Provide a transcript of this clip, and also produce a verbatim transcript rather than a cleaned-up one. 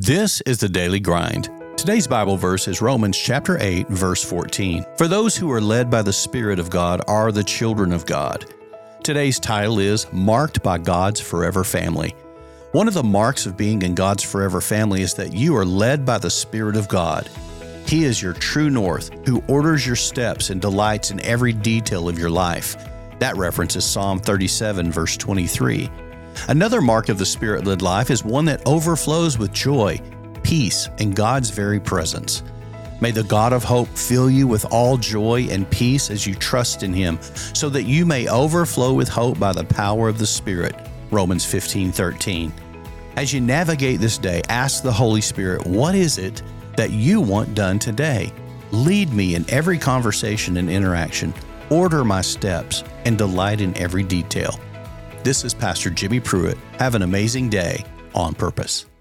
This is the Daily Grind. Today's Bible verse is Romans chapter eight, verse fourteen. For those who are led by the Spirit of God are the children of God. Today's title is Marked by God's Forever Family. One of the marks of being in God's forever family is that you are led by the Spirit of God. He is your true north, who orders your steps and delights in every detail of your life. That reference is Psalm thirty-seven, verse twenty-three. Another mark of the Spirit-led life is one that overflows with joy, peace, and God's very presence. May the God of hope fill you with all joy and peace as you trust in Him, so that you may overflow with hope by the power of the Spirit. Romans fifteen thirteen. As you navigate this day, ask the Holy Spirit, what is it that you want done today? Lead me in every conversation and interaction. Order my steps and delight in every detail. This is Pastor Jimmy Pruitt. Have an amazing day on purpose.